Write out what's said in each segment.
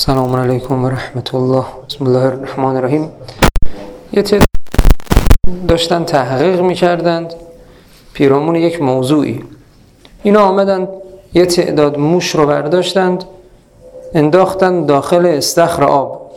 سلام علیکم و رحمت الله. بسم الله الرحمن الرحیم. یه تعداد داشتن تحقیق می‌کردند پیرامون یک موضوعی. اینا آمدند یه تعداد موش رو برداشتند انداختند داخل استخر آب.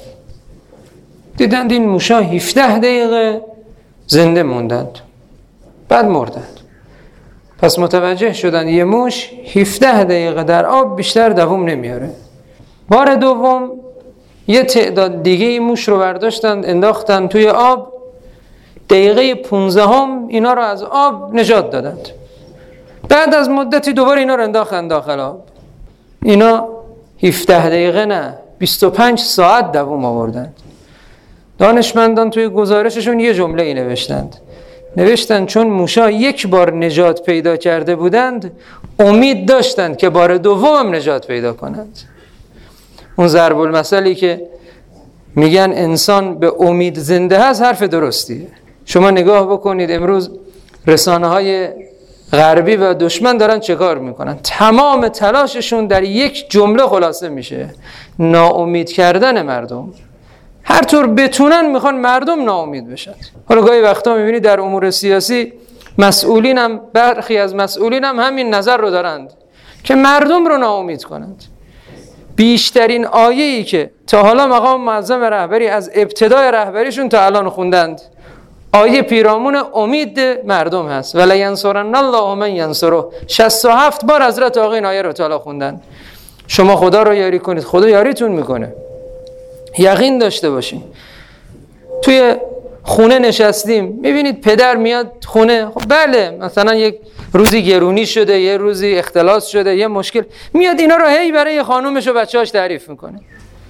دیدند این موشا 17 دقیقه زنده موندند، بعد مردند. پس متوجه شدند یه موش 17 دقیقه در آب بیشتر دوام نمیاره. بار دوم یه تعداد دیگه این موش رو برداشتند انداختند توی آب. دقیقه 15 اینا رو از آب نجات دادند. بعد از مدتی دوباره اینا رو انداختند داخل آب. اینا 17 دقیقه نه 25 ساعت دوام آوردند. دانشمندان توی گزارششون یه جمله ای نوشتند چون موشا یک بار نجات پیدا کرده بودند امید داشتند که بار دوم هم نجات پیدا کنند. اون ضرب المثلی که میگن انسان به امید زنده هست حرف درستیه. شما نگاه بکنید امروز رسانه های غربی و دشمن دارن چه کار میکنن. تمام تلاششون در یک جمله خلاصه میشه: ناامید کردن مردم. هر طور بتونن میخوان مردم ناامید بشن. حالا گاهی وقتا میبینید در امور سیاسی مسئولین هم، برخی از مسئولین هم همین نظر رو دارند که مردم رو ناامید کنند. بیشترین آیه‌ای که تا حالا مقام معظم رهبری از ابتدای رهبریشون تا الان خوندند آیه پیرامون امید مردم هست. ولا ینصرن الله من ینصره. 67 بار حضرت آقا این آیه رو تا حالا خوندن. شما خدا رو یاری کنید، خدا یاریتون میکنه. یقین داشته باشین. توی خونه نشستیم میبینید پدر میاد خونه، خب بله مثلا یک روزی گرونی شده، یه روزی اختلاس شده، یه مشکل، میاد اینا رو هی برای خانومش و بچه‌هاش تعریف میکنه.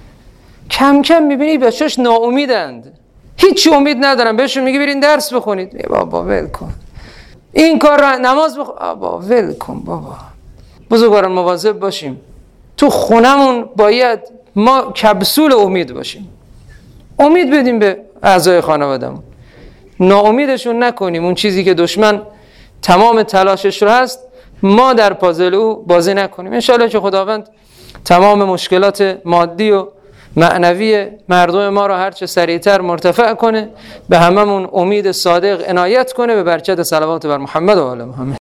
کم کم میبینید بچه‌هاش ناامیدند، هیچ امید ندارن. بهشون میگه برین درس بخونید، ای بابا ول کن. این کار رو نماز بخون، بابا ول کن بابا. بزرگواران مواظب باشیم. تو خونمون باید ما کپسول امید باشیم. امید بدیم به اعضای خانواده‌مون، ناامیدشون نکنیم. اون چیزی که دشمن تمام تلاشش رو هست ما در پازل او بازی نکنیم. انشالله که خداوند تمام مشکلات مادی و معنوی مردم ما رو هرچه سریعتر مرتفع کنه، به هممون امید صادق عنایت کنه، به برکت صلوات بر محمد و آل محمد.